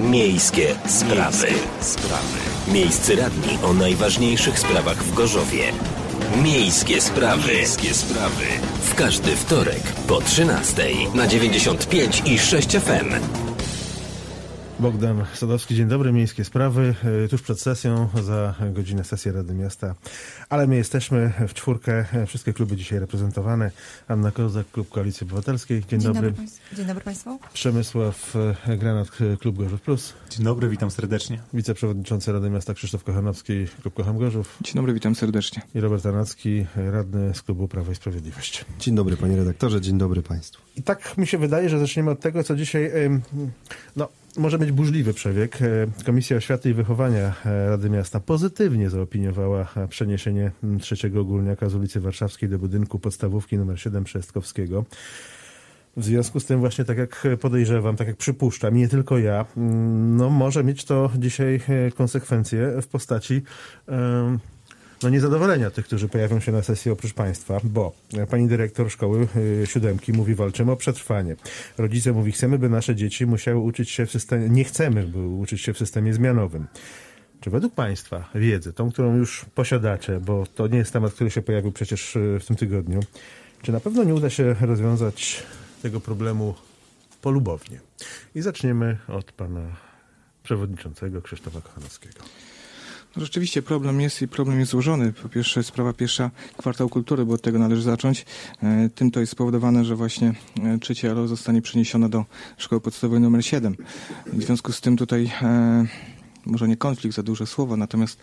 Miejskie sprawy. Miejscy radni o najważniejszych sprawach w Gorzowie. Miejskie sprawy. W każdy wtorek po 13:00 na 95 i 6 FM. Bogdan Sadowski, dzień dobry. Miejskie sprawy. Tuż przed sesją, za godzinę sesja Rady Miasta. Ale my jesteśmy w czwórkę. Wszystkie kluby dzisiaj reprezentowane. Anna Kozak, Klub Koalicji Obywatelskiej. Dzień dobry. Dzień dobry Państwu. Przemysław Granat, Klub Gorzów Plus. Dzień dobry, witam serdecznie. Wiceprzewodniczący Rady Miasta Krzysztof Kochanowski, Klub Kocham Gorzów. Dzień dobry, witam serdecznie. I Robert Tarnacki, radny z Klubu Prawo i Sprawiedliwość. Dzień dobry panie redaktorze, dzień dobry państwu. I tak mi się wydaje, że zaczniemy od tego, co dzisiaj może być burzliwy przebieg. Komisja Oświaty i Wychowania Rady Miasta pozytywnie zaopiniowała przeniesienie trzeciego ogólniaka z ulicy Warszawskiej do budynku podstawówki nr 7 Trzestkowskiego. W związku z tym właśnie, tak jak podejrzewam, tak jak przypuszczam, nie tylko ja, może mieć to dzisiaj konsekwencje w postaci niezadowolenia tych, którzy pojawią się na sesji oprócz państwa, bo pani dyrektor szkoły 7 mówi, walczymy o przetrwanie. Rodzice mówi, chcemy, by nasze dzieci musiały uczyć się w systemie, nie chcemy, by uczyć się w systemie zmianowym. Czy według państwa wiedzy, tą, którą już posiadacie, bo to nie jest temat, który się pojawił przecież w tym tygodniu, czy na pewno nie uda się rozwiązać tego problemu polubownie? I zaczniemy od pana przewodniczącego Krzysztofa Kochanowskiego. No rzeczywiście problem jest złożony. Po pierwsze, sprawa pierwsza, kwartał kultury, bo od tego należy zacząć. Tym to jest spowodowane, że właśnie trzecie ALO zostanie przeniesione do szkoły podstawowej nr 7. W związku z tym tutaj może nie konflikt, za duże słowo, natomiast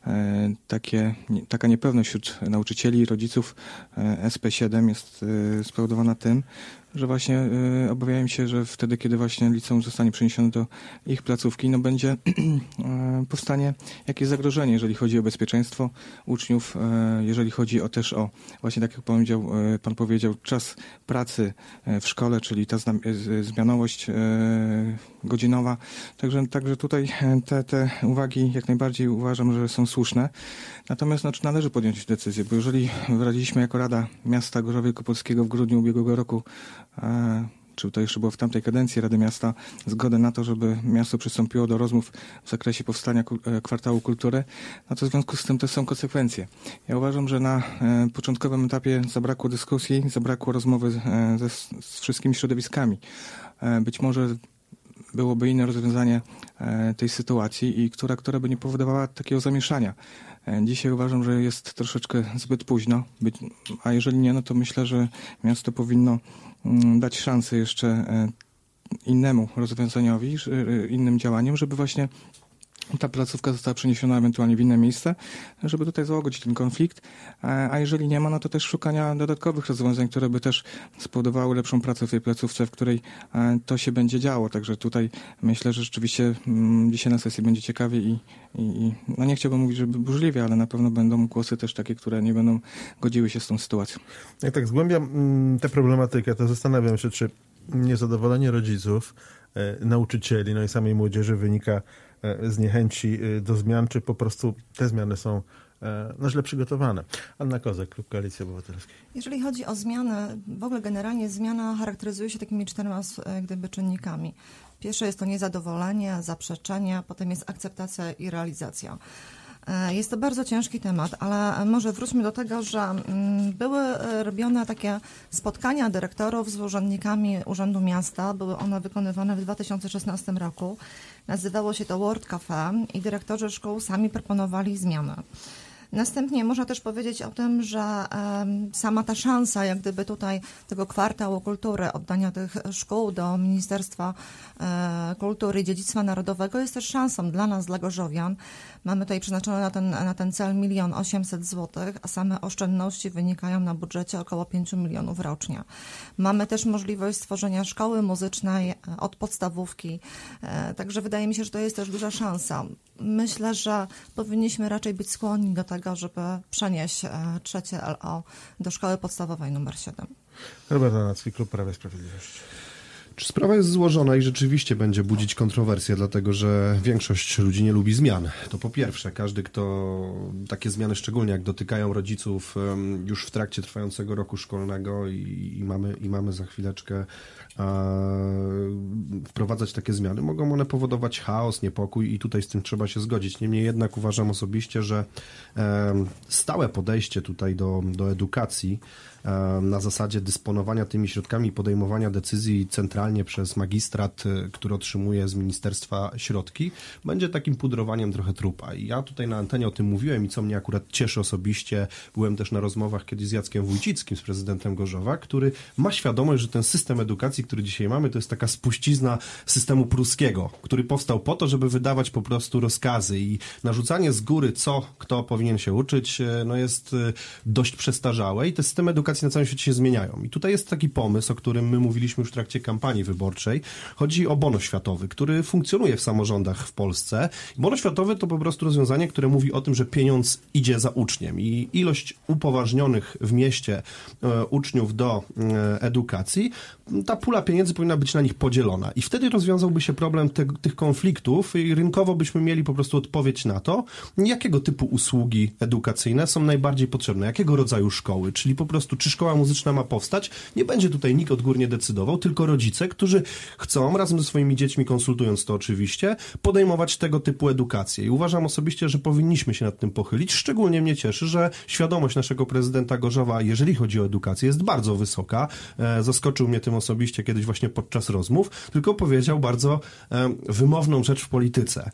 taka niepewność wśród nauczycieli i rodziców SP7 jest spowodowana tym, że właśnie obawiają się, że wtedy, kiedy właśnie liceum zostanie przeniesione do ich placówki, będzie powstanie jakieś zagrożenie, jeżeli chodzi o bezpieczeństwo uczniów, jeżeli chodzi też o właśnie, tak jak pan powiedział, czas pracy w szkole, czyli ta zmianowość godzinowa. Także tutaj te uwagi jak najbardziej uważam, że są słuszne. Natomiast należy podjąć decyzję, bo jeżeli wyraziliśmy jako Rada Miasta Gorzowa Wielkopolskiego w grudniu ubiegłego roku, czy to jeszcze było w tamtej kadencji Rady Miasta, zgodę na to, żeby miasto przystąpiło do rozmów w zakresie powstania kwartału kultury, to w związku z tym to są konsekwencje. Ja uważam, że na początkowym etapie zabrakło dyskusji, zabrakło rozmowy z wszystkimi środowiskami. Być może byłoby inne rozwiązanie tej sytuacji i która by nie powodowała takiego zamieszania. Dzisiaj uważam, że jest troszeczkę zbyt późno, a jeżeli nie, to myślę, że miasto powinno dać szansę jeszcze innemu rozwiązaniowi, innym działaniom, żeby właśnie ta placówka została przeniesiona ewentualnie w inne miejsce, żeby tutaj załagodzić ten konflikt, a jeżeli nie ma, to też szukania dodatkowych rozwiązań, które by też spowodowały lepszą pracę w tej placówce, w której to się będzie działo. Także tutaj myślę, że rzeczywiście dzisiaj na sesji będzie ciekawie i nie chciałbym mówić, żeby burzliwie, ale na pewno będą głosy też takie, które nie będą godziły się z tą sytuacją. Jak tak zgłębiam tę problematykę, to zastanawiam się, czy niezadowolenie rodziców, nauczycieli, i samej młodzieży wynika z niechęci do zmian, czy po prostu te zmiany są źle przygotowane. Anna Kozak, Klub Koalicji Obywatelskiej. Jeżeli chodzi o zmianę, w ogóle generalnie zmiana charakteryzuje się takimi 4 czynnikami. Pierwsze jest to niezadowolenie, zaprzeczenie, potem jest akceptacja i realizacja. Jest to bardzo ciężki temat, ale może wróćmy do tego, że były robione takie spotkania dyrektorów z urzędnikami Urzędu Miasta. Były one wykonywane w 2016 roku. Nazywało się to World Cafe i dyrektorzy szkół sami proponowali zmiany. Następnie można też powiedzieć o tym, że sama ta szansa, jak gdyby tutaj tego kwartału kultury, oddania tych szkół do Ministerstwa Kultury i Dziedzictwa Narodowego jest też szansą dla nas, dla gorzowian. Mamy tutaj przeznaczone na ten cel 1 800 000 złotych, a same oszczędności wynikają na budżecie około 5 milionów rocznie. Mamy też możliwość stworzenia szkoły muzycznej od podstawówki, także wydaje mi się, że to jest też duża szansa. Myślę, że powinniśmy raczej być skłonni do tego, żeby przenieść trzecie LO do szkoły podstawowej nr 7. Robert Tarnacki, Klub Prawa i Sprawiedliwości. Sprawa jest złożona i rzeczywiście będzie budzić kontrowersje, dlatego że większość ludzi nie lubi zmian. To po pierwsze, każdy, kto takie zmiany, szczególnie jak dotykają rodziców już w trakcie trwającego roku szkolnego i mamy za chwileczkę wprowadzać takie zmiany, mogą one powodować chaos, niepokój i tutaj z tym trzeba się zgodzić. Niemniej jednak uważam osobiście, że stałe podejście tutaj do edukacji na zasadzie dysponowania tymi środkami, podejmowania decyzji centralnie przez magistrat, który otrzymuje z ministerstwa środki, będzie takim pudrowaniem trochę trupa. I ja tutaj na antenie o tym mówiłem i co mnie akurat cieszy osobiście, byłem też na rozmowach kiedyś z Jackiem Wójcickim, z prezydentem Gorzowa, który ma świadomość, że ten system edukacji, który dzisiaj mamy, to jest taka spuścizna systemu pruskiego, który powstał po to, żeby wydawać po prostu rozkazy i narzucanie z góry, kto powinien się uczyć, no jest dość przestarzałe i te systemy edukacji na całym świecie się zmieniają. I tutaj jest taki pomysł, o którym my mówiliśmy już w trakcie kampanii wyborczej. Chodzi o bon oświatowy, który funkcjonuje w samorządach w Polsce. Bon oświatowy to po prostu rozwiązanie, które mówi o tym, że pieniądz idzie za uczniem i ilość upoważnionych w mieście uczniów do edukacji, ta pula pieniędzy powinna być na nich podzielona. I wtedy rozwiązałby się problem tych konfliktów i rynkowo byśmy mieli po prostu odpowiedź na to, jakiego typu usługi edukacyjne są najbardziej potrzebne, jakiego rodzaju szkoły, czyli po prostu czy szkoła muzyczna ma powstać, nie będzie tutaj nikt odgórnie decydował, tylko rodzice, którzy chcą, razem ze swoimi dziećmi, konsultując to oczywiście, podejmować tego typu edukację. I uważam osobiście, że powinniśmy się nad tym pochylić. Szczególnie mnie cieszy, że świadomość naszego prezydenta Gorzowa, jeżeli chodzi o edukację, jest bardzo wysoka. Zaskoczył mnie tym osobiście kiedyś właśnie podczas rozmów, tylko powiedział bardzo wymowną rzecz w polityce.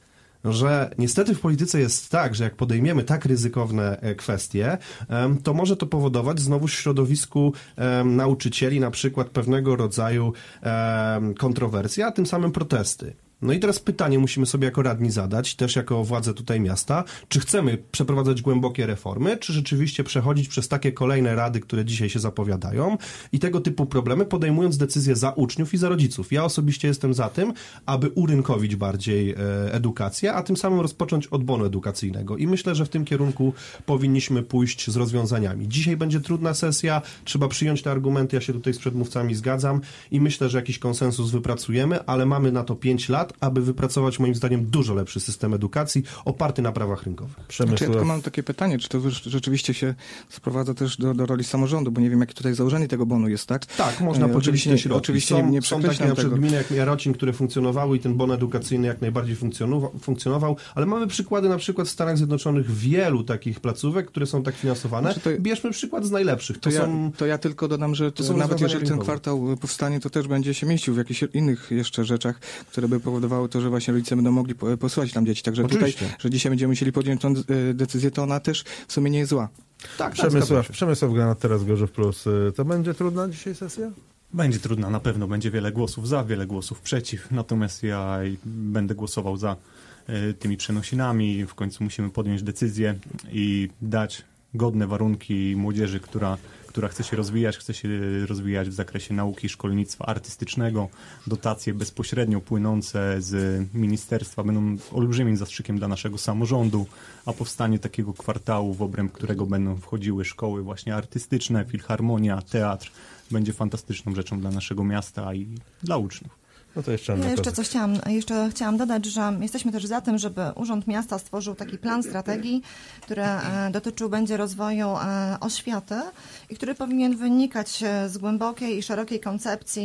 Że niestety w polityce jest tak, że jak podejmiemy tak ryzykowne kwestie, to może to powodować znowu w środowisku nauczycieli na przykład pewnego rodzaju kontrowersje, a tym samym protesty. No i teraz pytanie musimy sobie jako radni zadać, też jako władze tutaj miasta, czy chcemy przeprowadzać głębokie reformy, czy rzeczywiście przechodzić przez takie kolejne rady, które dzisiaj się zapowiadają i tego typu problemy, podejmując decyzje za uczniów i za rodziców. Ja osobiście jestem za tym, aby urynkowić bardziej edukację, a tym samym rozpocząć od bonu edukacyjnego i myślę, że w tym kierunku powinniśmy pójść z rozwiązaniami. Dzisiaj będzie trudna sesja, trzeba przyjąć te argumenty, ja się tutaj z przedmówcami zgadzam i myślę, że jakiś konsensus wypracujemy, ale mamy na to 5 lat, aby wypracować moim zdaniem dużo lepszy system edukacji oparty na prawach rynkowych. Ja tylko mam takie pytanie, czy to rzeczywiście się sprowadza też do roli samorządu, bo nie wiem, jakie tutaj założenie tego bonu jest, tak? Tak, można podzielić te środki. Oczywiście nie są takie na przykład gminy jak Jarocin, które funkcjonowały i ten bon edukacyjny jak najbardziej funkcjonował, ale mamy przykłady na przykład w Stanach Zjednoczonych wielu takich placówek, które są tak finansowane. Bierzmy przykład z najlepszych. To ja tylko dodam, że nawet jeżeli ten kwartał powstanie, to też będzie się mieścił w jakichś innych jeszcze rzeczach, które by powodowały to, że właśnie rodzice będą mogli posyłać tam dzieci. Także oczywiście. Tutaj, że dzisiaj będziemy musieli podjąć tę decyzję, to ona też w sumie nie jest zła. Tak, Przemysław Granat, teraz Gorzów Plus. To będzie trudna dzisiaj sesja? Będzie trudna, na pewno. Będzie wiele głosów za, wiele głosów przeciw. Natomiast ja będę głosował za tymi przenosinami. W końcu musimy podjąć decyzję i dać godne warunki młodzieży, która chce się rozwijać w zakresie nauki, szkolnictwa artystycznego. Dotacje bezpośrednio płynące z ministerstwa będą olbrzymim zastrzykiem dla naszego samorządu, a powstanie takiego kwartału, w obręb którego będą wchodziły szkoły właśnie artystyczne, filharmonia, teatr, będzie fantastyczną rzeczą dla naszego miasta i dla uczniów. No to jeszcze chciałam dodać, że jesteśmy też za tym, żeby Urząd Miasta stworzył taki plan strategii, który dotyczył będzie rozwoju oświaty i który powinien wynikać z głębokiej i szerokiej koncepcji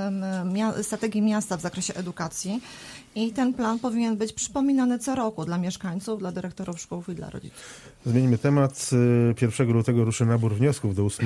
strategii miasta w zakresie edukacji. I ten plan powinien być przypominany co roku dla mieszkańców, dla dyrektorów szkół i dla rodziców. Zmienimy temat. 1 lutego ruszy nabór wniosków do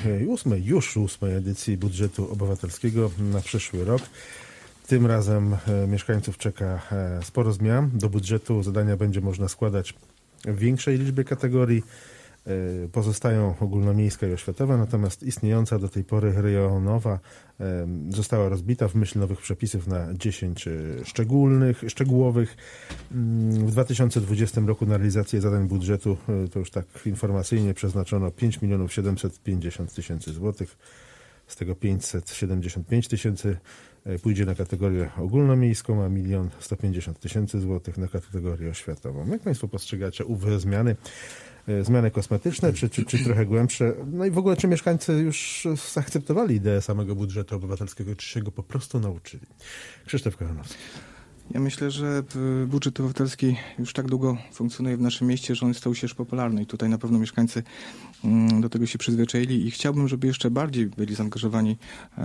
8. edycji budżetu obywatelskiego na przyszły rok. Tym razem mieszkańców czeka sporo zmian. Do budżetu zadania będzie można składać w większej liczbie kategorii. Pozostają ogólnomiejska i oświatowa, natomiast istniejąca do tej pory rejonowa została rozbita w myśl nowych przepisów na 10 szczegółowych. W 2020 roku na realizację zadań budżetu, to już tak informacyjnie, przeznaczono 5 750 000 złotych. Z tego 575 000 pójdzie na kategorię ogólnomiejską, a 1 150 000 złotych na kategorię oświatową. Jak Państwo postrzegacie ów zmiany? zmiany kosmetyczne, czy trochę głębsze? No i w ogóle, czy mieszkańcy już zaakceptowali ideę samego budżetu obywatelskiego, czy się go po prostu nauczyli? Krzysztof Kochanowski. Ja myślę, że budżet obywatelski już tak długo funkcjonuje w naszym mieście, że on stał się już popularny i tutaj na pewno mieszkańcy do tego się przyzwyczaili i chciałbym, żeby jeszcze bardziej byli zaangażowani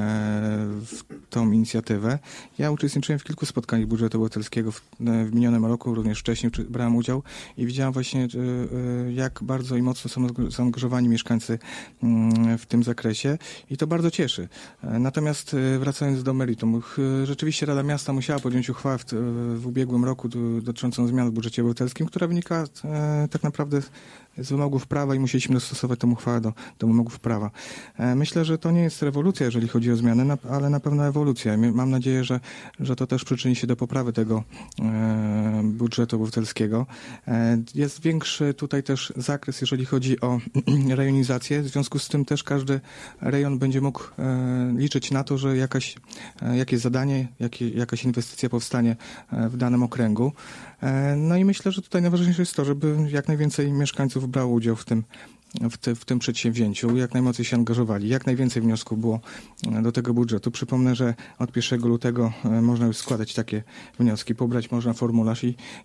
w tą inicjatywę. Ja uczestniczyłem w kilku spotkaniach budżetu obywatelskiego w minionym roku, również wcześniej brałem udział i widziałem właśnie, jak bardzo i mocno są zaangażowani mieszkańcy w tym zakresie i to bardzo cieszy. Natomiast wracając do meritum, rzeczywiście Rada Miasta musiała podjąć uchwałę w ubiegłym roku dotyczącą zmian w budżecie obywatelskim, która wynika tak naprawdę z wymogów prawa i musieliśmy dostosować tę uchwałę do wymogów prawa. Myślę, że to nie jest rewolucja, jeżeli chodzi o zmiany, ale na pewno ewolucja. Mam nadzieję, że to też przyczyni się do poprawy tego budżetu obywatelskiego. Jest większy tutaj też zakres, jeżeli chodzi o rejonizację. W związku z tym też każdy rejon będzie mógł liczyć na to, że jakieś zadanie, jakaś inwestycja powstanie w danym okręgu. No i myślę, że tutaj najważniejsze jest to, żeby jak najwięcej mieszkańców brało udział w tym przedsięwzięciu, jak najmocniej się angażowali, jak najwięcej wniosków było do tego budżetu. Przypomnę, że od 1 lutego można już składać takie wnioski, pobrać można formularz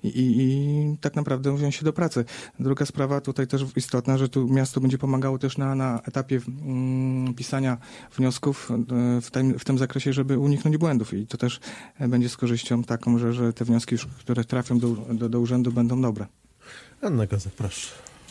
i tak naprawdę wziąć się do pracy. Druga sprawa tutaj też istotna, że tu miasto będzie pomagało też na etapie pisania wniosków w tym zakresie, żeby uniknąć błędów i to też będzie z korzyścią taką, że te wnioski, które trafią do urzędu, będą dobre. Anna Kozak, proszę.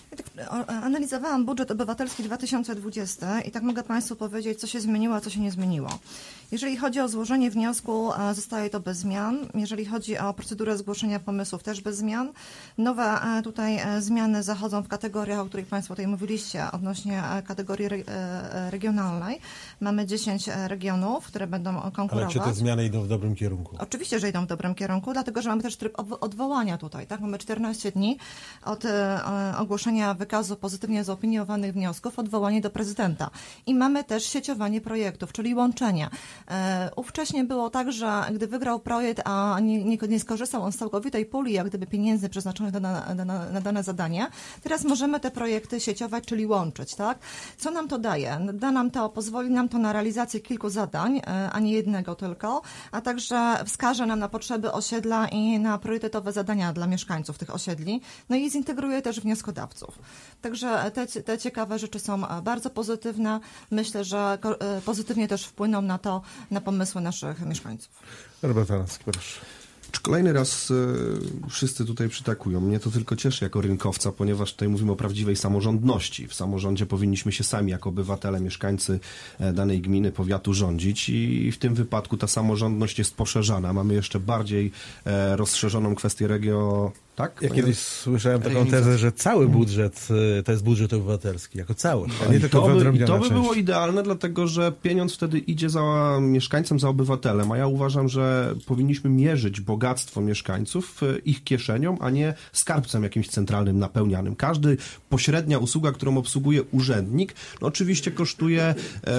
Analizowałam budżet obywatelski 2020 i tak mogę Państwu powiedzieć, co się zmieniło, a co się nie zmieniło. Jeżeli chodzi o złożenie wniosku, zostaje to bez zmian. Jeżeli chodzi o procedurę zgłoszenia pomysłów, też bez zmian. Nowe tutaj zmiany zachodzą w kategoriach, o których Państwo tutaj mówiliście, odnośnie kategorii regionalnej. Mamy 10 regionów, które będą konkurować. Ale czy te zmiany idą w dobrym kierunku? Oczywiście, że idą w dobrym kierunku, dlatego że mamy też tryb odwołania tutaj. Tak? Mamy 14 dni od ogłoszenia wykazu pozytywnie zaopiniowanych wniosków, odwołanie do prezydenta. I mamy też sieciowanie projektów, czyli łączenia. Ówcześnie było tak, że gdy wygrał projekt, a nie skorzystał on z całkowitej puli, jak gdyby pieniędzy przeznaczonych na dane zadanie, teraz możemy te projekty sieciować, czyli łączyć. Tak? Co nam to daje? Pozwoli nam to na realizację kilku zadań, a nie jednego tylko, a także wskaże nam na potrzeby osiedla i na priorytetowe zadania dla mieszkańców tych osiedli, no i zintegruje też wnioskodawców. Także te ciekawe rzeczy są bardzo pozytywne. Myślę, że pozytywnie też wpłyną na pomysły naszych mieszkańców. Robert Tarnowski, proszę. Kolejny raz wszyscy tutaj przytakują. Mnie to tylko cieszy jako rynkowca, ponieważ tutaj mówimy o prawdziwej samorządności. W samorządzie powinniśmy się sami jako obywatele, mieszkańcy danej gminy, powiatu rządzić i w tym wypadku ta samorządność jest poszerzana. Mamy jeszcze bardziej rozszerzoną kwestię Tak? Ja kiedyś słyszałem taką tezę, że cały budżet to jest budżet obywatelski, jako całość, a nie tylko wyodrębniona część. To by było idealne, dlatego że pieniądz wtedy idzie za mieszkańcem, za obywatelem, a ja uważam, że powinniśmy mierzyć bogactwo mieszkańców ich kieszenią, a nie skarbcem jakimś centralnym, napełnianym. Każdy pośrednia usługa, którą obsługuje urzędnik, no oczywiście kosztuje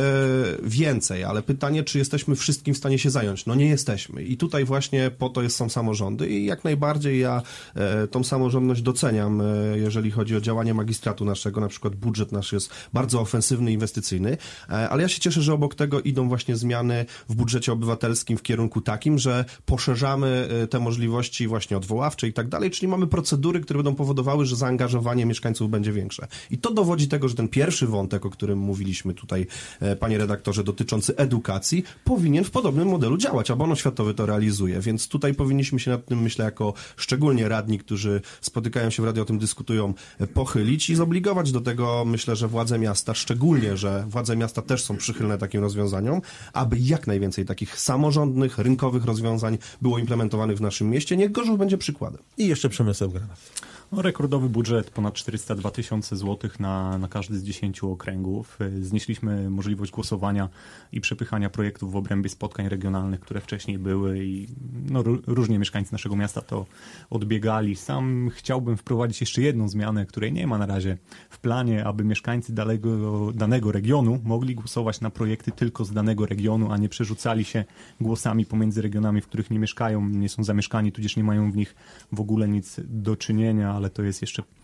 więcej, ale pytanie, czy jesteśmy wszystkim w stanie się zająć? No nie jesteśmy. I tutaj właśnie po to są samorządy i jak najbardziej ja tą samorządność doceniam, jeżeli chodzi o działanie magistratu naszego, na przykład budżet nasz jest bardzo ofensywny, inwestycyjny, ale ja się cieszę, że obok tego idą właśnie zmiany w budżecie obywatelskim w kierunku takim, że poszerzamy te możliwości właśnie odwoławcze i tak dalej, czyli mamy procedury, które będą powodowały, że zaangażowanie mieszkańców będzie większe. I to dowodzi tego, że ten pierwszy wątek, o którym mówiliśmy tutaj, panie redaktorze, dotyczący edukacji, powinien w podobnym modelu działać, a Bon Oświatowy to realizuje, więc tutaj powinniśmy się nad tym, myślę, jako szczególnie radni, którzy spotykają się w radiu, o tym dyskutują, pochylić i zobligować do tego, myślę, że władze miasta, szczególnie, że władze miasta też są przychylne takim rozwiązaniom, aby jak najwięcej takich samorządnych, rynkowych rozwiązań było implementowanych w naszym mieście. Niech Gorzów będzie przykładem. I jeszcze Przemysław Granat. No, rekordowy budżet, ponad 402 tysiące złotych na każdy z 10 okręgów. Znieśliśmy możliwość głosowania i przepychania projektów w obrębie spotkań regionalnych, które wcześniej były i no, różnie mieszkańcy naszego miasta to odbiegali. Sam chciałbym wprowadzić jeszcze jedną zmianę, której nie ma na razie w planie, aby mieszkańcy danego regionu mogli głosować na projekty tylko z danego regionu, a nie przerzucali się głosami pomiędzy regionami, w których nie mieszkają, nie są zamieszkani, tudzież nie mają w nich w ogóle nic do czynienia, ale to jest jeszcze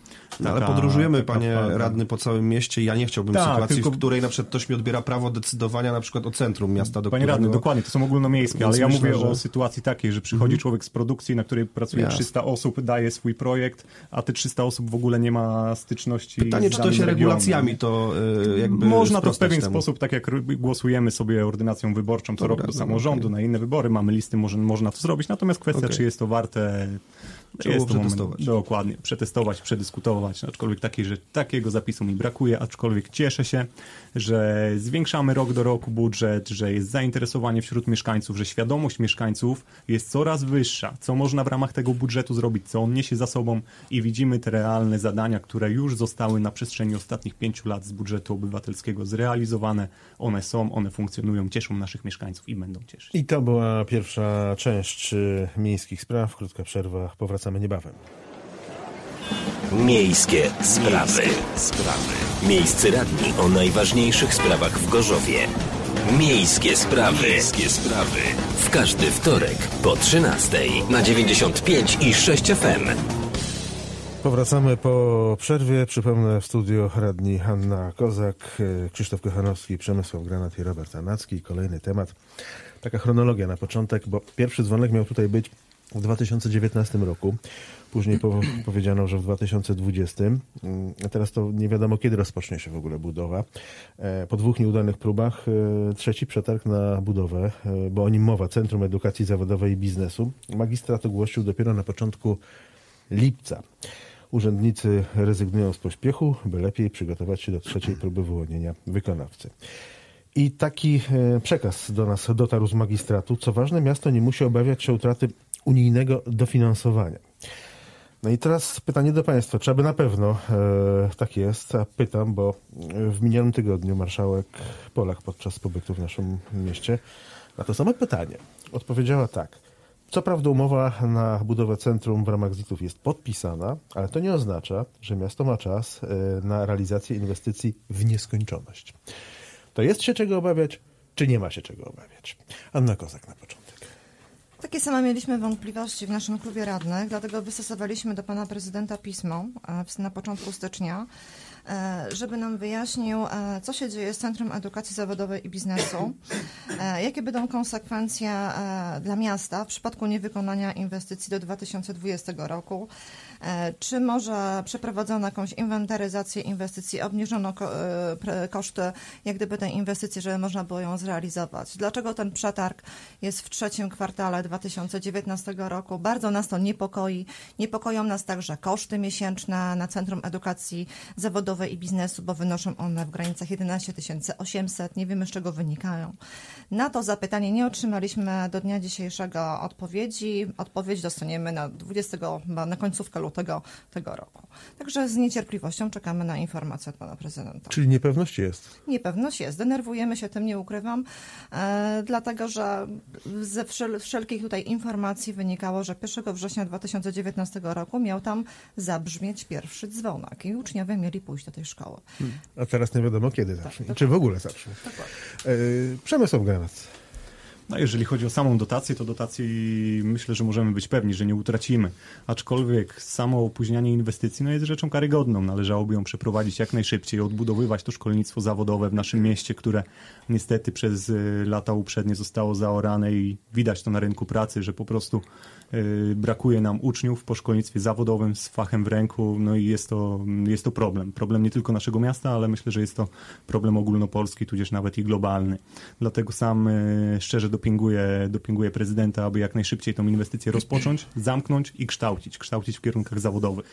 Ale podróżujemy, panie radny, po całym mieście i ja nie chciałbym sytuacji, w której na przykład ktoś mi odbiera prawo decydowania na przykład o centrum miasta, do Panie którego... radny, dokładnie, to są ogólnomiejskie, ale ja myślę, mówię o sytuacji takiej, że przychodzi człowiek z produkcji, na której pracuje 300 osób, daje swój projekt, a te 300 osób w ogóle nie ma styczności. Pytanie, czy to się regulacjami to jakby można to w pewien temu. sposób, tak jak głosujemy sobie ordynacją wyborczą co roku do samorządu, na inne wybory, mamy listy, można to zrobić, natomiast kwestia, czy jest to warte... Trzeba przetestować. Dokładnie, przetestować, przedyskutować, aczkolwiek takiego zapisu mi brakuje, aczkolwiek cieszę się, że zwiększamy rok do roku budżet, że jest zainteresowanie wśród mieszkańców, że świadomość mieszkańców jest coraz wyższa, co można w ramach tego budżetu zrobić, co on niesie za sobą i widzimy te realne zadania, które już zostały na przestrzeni ostatnich 5 lat z budżetu obywatelskiego zrealizowane. One są, one funkcjonują, cieszą naszych mieszkańców i będą cieszyć. I to była pierwsza część miejskich spraw. Krótka przerwa, powracamy niebawem. Miejskie sprawy. Miejscy radni o najważniejszych sprawach w Gorzowie. Miejskie sprawy. W każdy wtorek po 13:00 na 95 i 6 FM. Powracamy po przerwie. Przypomnę, w studio radni Hanna Kozak, Krzysztof Kochanowski, Przemysław Granat i Robert Anacki. Kolejny temat. Taka chronologia na początek, bo pierwszy dzwonek miał tutaj być w 2019 roku. Później powiedziano, że w 2020. A teraz to nie wiadomo, kiedy rozpocznie się w ogóle budowa. Po 2 nieudanych próbach trzeci przetarg na budowę, bo o nim mowa, Centrum Edukacji Zawodowej i Biznesu. Magistrat ogłosił dopiero na początku lipca. Urzędnicy rezygnują z pośpiechu, by lepiej przygotować się do trzeciej próby wyłonienia wykonawcy. I taki przekaz do nas dotarł z magistratu. Co ważne, miasto nie musi obawiać się utraty unijnego dofinansowania. No i teraz pytanie do państwa. Czy aby na pewno tak jest? A pytam, bo w minionym tygodniu marszałek Polak podczas pobytu w naszym mieście na to samo pytanie odpowiedziała tak. Co prawda umowa na budowę centrum w ramach ZIT-ów jest podpisana, ale to nie oznacza, że miasto ma czas na realizację inwestycji w nieskończoność. To jest się czego obawiać, czy nie ma się czego obawiać? Anna Kozak na początek. Takie same mieliśmy wątpliwości w naszym klubie radnych, dlatego wystosowaliśmy do pana prezydenta pismo na początku stycznia, żeby nam wyjaśnił, co się dzieje z Centrum Edukacji Zawodowej i Biznesu, jakie będą konsekwencje dla miasta w przypadku niewykonania inwestycji do 2020 roku, czy może przeprowadzono jakąś inwentaryzację inwestycji, obniżono koszty, jak gdyby tej inwestycji, żeby można było ją zrealizować. Dlaczego ten przetarg jest w 3. kwartale 2019 roku? Bardzo nas to niepokoi. Niepokoją nas także koszty miesięczne na Centrum Edukacji Zawodowej i Biznesu, bo wynoszą one w granicach 11 800. Nie wiemy, z czego wynikają. Na to zapytanie nie otrzymaliśmy do dnia dzisiejszego odpowiedzi. Odpowiedź dostaniemy na końcówkę lutego tego roku. Także z niecierpliwością czekamy na informację od pana prezydenta. Czyli niepewność jest? Niepewność jest. Denerwujemy się tym, nie ukrywam, dlatego że ze wszelkich tutaj informacji wynikało, że 1 września 2019 roku miał tam zabrzmieć pierwszy dzwonek i uczniowie mieli pójść do tej szkoły. A teraz nie wiadomo, kiedy zacznie. Czy w ogóle zacznie. Przemysław Granat. No jeżeli chodzi o samą dotację, to dotacji myślę, że możemy być pewni, że nie utracimy. Aczkolwiek samo opóźnianie inwestycji jest rzeczą karygodną. Należałoby ją przeprowadzić jak najszybciej, odbudowywać to szkolnictwo zawodowe w naszym mieście, które niestety przez lata uprzednie zostało zaorane i widać to na rynku pracy, że po prostu brakuje nam uczniów po szkolnictwie zawodowym z fachem w ręku, no i jest to problem. Problem nie tylko naszego miasta, ale myślę, że jest to problem ogólnopolski, tudzież nawet i globalny. Dlatego sam szczerze dopinguję prezydenta, aby jak najszybciej tą inwestycję rozpocząć, zamknąć i kształcić w kierunkach zawodowych.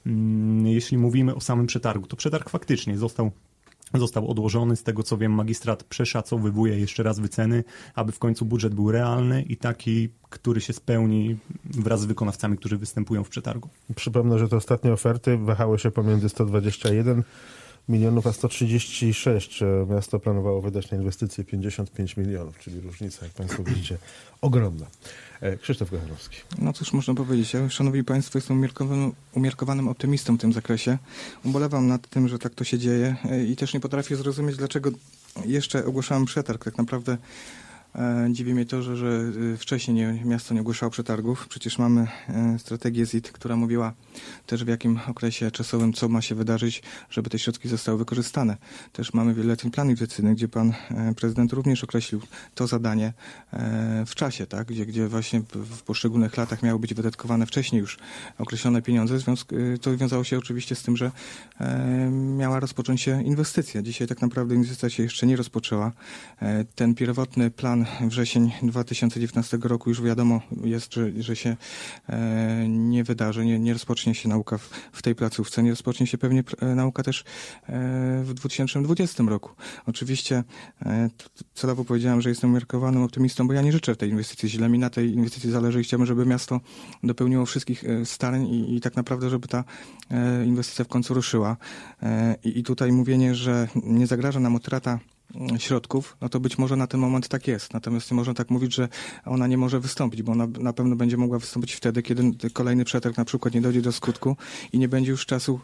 Jeśli mówimy o samym przetargu, to przetarg faktycznie został odłożony. Z tego co wiem, magistrat przeszacowywuje jeszcze raz wyceny, aby w końcu budżet był realny i taki, który się spełni wraz z wykonawcami, którzy występują w przetargu. Przypomnę, że te ostatnie oferty wahały się pomiędzy 121 milionów a 136. Miasto planowało wydać na inwestycje 55 milionów, czyli różnica, jak państwo widzicie, ogromna. Krzysztof Kochanowski. No cóż można powiedzieć. Ja, szanowni państwo, jestem umiarkowanym optymistą w tym zakresie. Ubolewam nad tym, że tak to się dzieje i też nie potrafię zrozumieć, dlaczego jeszcze ogłaszałem przetarg. Tak naprawdę Dziwi mnie to, że wcześniej miasto nie ogłaszało przetargów. Przecież mamy strategię ZIT, która mówiła też w jakim okresie czasowym co ma się wydarzyć, żeby te środki zostały wykorzystane. Też mamy wieloletni plan inwestycyjny, gdzie pan prezydent również określił to zadanie w czasie, tak? Gdzie właśnie w poszczególnych latach miały być wydatkowane wcześniej już określone pieniądze. To wiązało się oczywiście z tym, że miała rozpocząć się inwestycja. Dzisiaj tak naprawdę inwestycja się jeszcze nie rozpoczęła. Ten pierwotny plan wrzesień 2019 roku już wiadomo jest, że się nie wydarzy, nie rozpocznie się nauka w tej placówce, nie rozpocznie się pewnie nauka też w 2020 roku. Oczywiście celowo powiedziałem, że jestem umiarkowanym optymistą, bo ja nie życzę tej inwestycji źle. Mi na tej inwestycji zależy i chciałbym, żeby miasto dopełniło wszystkich starań i tak naprawdę, żeby ta inwestycja w końcu ruszyła. I tutaj mówienie, że nie zagraża nam utrata środków, no to być może na ten moment tak jest. Natomiast nie można tak mówić, że ona nie może wystąpić, bo ona na pewno będzie mogła wystąpić wtedy, kiedy kolejny przetarg na przykład nie dojdzie do skutku i nie będzie już czasu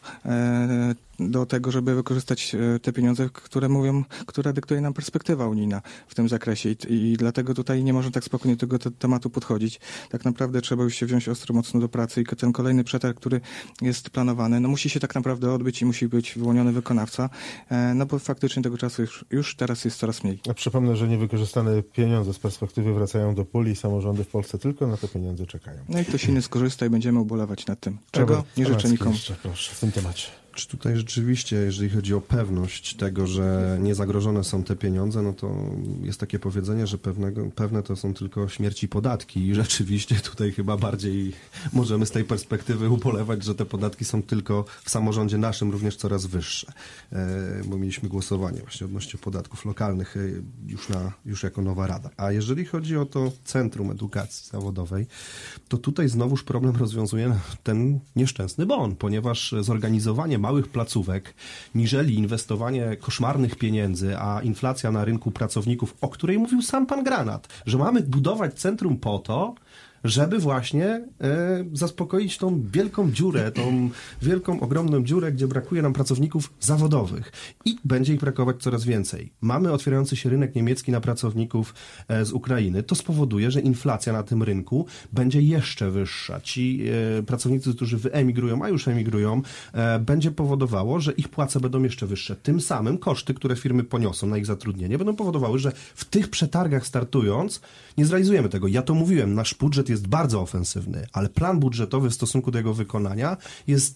do tego, żeby wykorzystać te pieniądze, które dyktuje nam perspektywa unijna w tym zakresie. I dlatego tutaj nie można tak spokojnie do tego tematu podchodzić. Tak naprawdę trzeba już się wziąć ostro mocno do pracy i ten kolejny przetarg, który jest planowany, no musi się tak naprawdę odbyć i musi być wyłoniony wykonawca, no bo faktycznie tego czasu już teraz jest coraz mniej. A przypomnę, że niewykorzystane pieniądze z perspektywy wracają do puli i samorządy w Polsce tylko na te pieniądze czekają. No i ktoś inny skorzysta i będziemy ubolewać nad tym. Czego nie życzę nikomu. Jeszcze, proszę, w tym temacie. Czy tutaj rzeczywiście, jeżeli chodzi o pewność tego, że niezagrożone są te pieniądze, no to jest takie powiedzenie, że pewne to są tylko śmierć i podatki i rzeczywiście tutaj chyba bardziej możemy z tej perspektywy ubolewać, że te podatki są tylko w samorządzie naszym również coraz wyższe, bo mieliśmy głosowanie właśnie odnośnie podatków lokalnych już jako nowa rada. A jeżeli chodzi o to Centrum Edukacji Zawodowej, to tutaj znowuż problem rozwiązuje ten nieszczęsny bon, ponieważ zorganizowanie małych placówek, niżeli inwestowanie koszmarnych pieniędzy, a inflacja na rynku pracowników, o której mówił sam pan Granat, że mamy budować centrum po to, żeby właśnie zaspokoić tą wielką dziurę, tą wielką, ogromną dziurę, gdzie brakuje nam pracowników zawodowych i będzie ich brakować coraz więcej. Mamy otwierający się rynek niemiecki na pracowników z Ukrainy. To spowoduje, że inflacja na tym rynku będzie jeszcze wyższa. Ci pracownicy, którzy wyemigrują, a już emigrują, będzie powodowało, że ich płace będą jeszcze wyższe. Tym samym koszty, które firmy poniosą na ich zatrudnienie, będą powodowały, że w tych przetargach startując nie zrealizujemy tego. Ja to mówiłem, nasz budżet jest bardzo ofensywny, ale plan budżetowy w stosunku do jego wykonania jest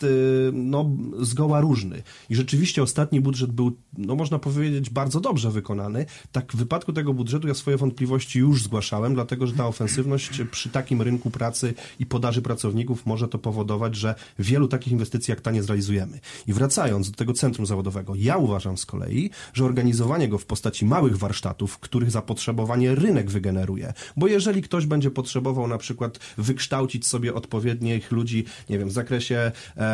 zgoła różny. I rzeczywiście ostatni budżet był, można powiedzieć, bardzo dobrze wykonany. Tak w wypadku tego budżetu ja swoje wątpliwości już zgłaszałem, dlatego że ta ofensywność przy takim rynku pracy i podaży pracowników może to powodować, że wielu takich inwestycji jak ta nie zrealizujemy. I wracając do tego centrum zawodowego, ja uważam z kolei, że organizowanie go w postaci małych warsztatów, których zapotrzebowanie rynek wygeneruje, bo jeżeli ktoś będzie potrzebował na przykład wykształcić sobie odpowiednich ludzi, nie wiem, w zakresie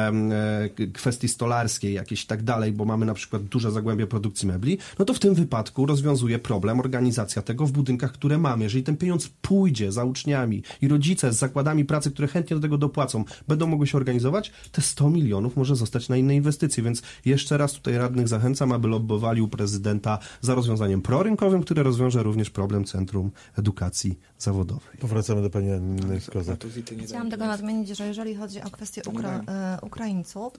kwestii stolarskiej jakiejś tak dalej, bo mamy na przykład duże zagłębie produkcji mebli, no to w tym wypadku rozwiązuje problem organizacja tego w budynkach, które mamy. Jeżeli ten pieniądz pójdzie za uczniami i rodzice z zakładami pracy, które chętnie do tego dopłacą, będą mogły się organizować, te 100 milionów może zostać na inne inwestycje, więc jeszcze raz tutaj radnych zachęcam, aby lobbowali u prezydenta za rozwiązaniem prorynkowym, które rozwiąże również problem Centrum Edukacji Zawodowej. Powracamy do pani Anny Kozak. Chciałam tego nadmienić, że jeżeli chodzi o kwestię Ukraińców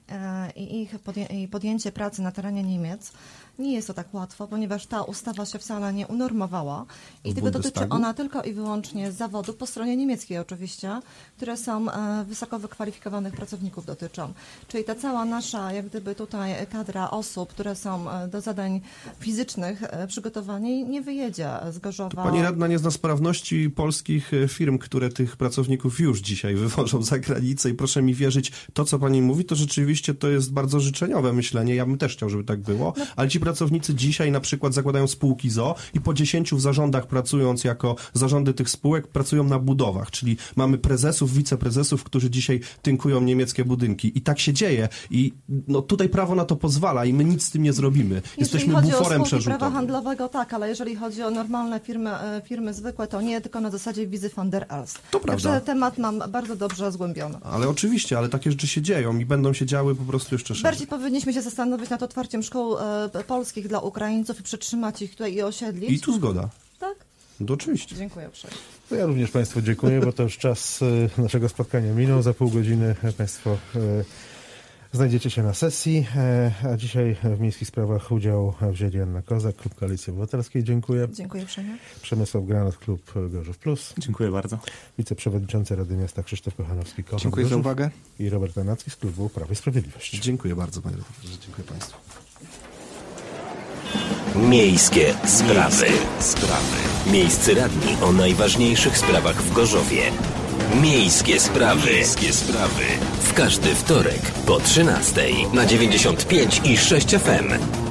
i ich podjęcie pracy na terenie Niemiec, nie jest to tak łatwo, ponieważ ta ustawa się wcale nie unormowała i tego dotyczy ona tylko i wyłącznie zawodów po stronie niemieckiej oczywiście, które są wysoko wykwalifikowanych pracowników dotyczą. Czyli ta cała nasza, jak gdyby tutaj kadra osób, które są do zadań fizycznych przygotowani, nie wyjedzie z Gorzowa. Pani radna nie zna sprawności polskich firm, które tych pracowników już dzisiaj wywożą za granicę i proszę mi wierzyć, to co pani mówi, to rzeczywiście to jest bardzo życzeniowe myślenie. Ja bym też chciał, żeby tak było, ale ci pracownicy dzisiaj na przykład zakładają spółki ZOO i po 10 w zarządach pracując jako zarządy tych spółek pracują na budowach, czyli mamy prezesów, wiceprezesów, którzy dzisiaj tynkują niemieckie budynki i tak się dzieje i tutaj prawo na to pozwala i my nic z tym nie zrobimy. Jesteśmy buforem przerzutowym. Prawa handlowego tak, ale jeżeli chodzi o normalne firmy zwykłe, to nie, tylko na zasadzie wizy von der Elst. To prawda. Także temat mam bardzo dobrze zgłębiony. Ale oczywiście, ale takie rzeczy się dzieją i będą się działy po prostu jeszcze szerzej. Bardziej powinniśmy się zastanowić nad otwarciem szkół polskich dla Ukraińców i przytrzymać ich tutaj i osiedlić. I tu zgoda. Tak? No oczywiście. Dziękuję uprzejmie. To ja również Państwu dziękuję, bo to już czas naszego spotkania minął. Za pół godziny Państwo znajdziecie się na sesji, a dzisiaj w Miejskich Sprawach udział wzięli Anna Kozak, Klub Koalicji Obywatelskiej. Dziękuję. Dziękuję uprzejmie. Przemysław Granat, Klub Gorzów Plus. Dziękuję bardzo. Wiceprzewodniczący Rady Miasta Krzysztof Kochanowski, Kocham Dziękuję za Gorzów. uwagę. I Robert Renacki z Klubu Prawo i Sprawiedliwość. Dziękuję bardzo, panie redaktorze. Dziękuję państwu. Miejskie sprawy. Miejscy radni o najważniejszych sprawach w Gorzowie. Miejskie sprawy. W każdy wtorek po 13:00 na 95 i 6 FM.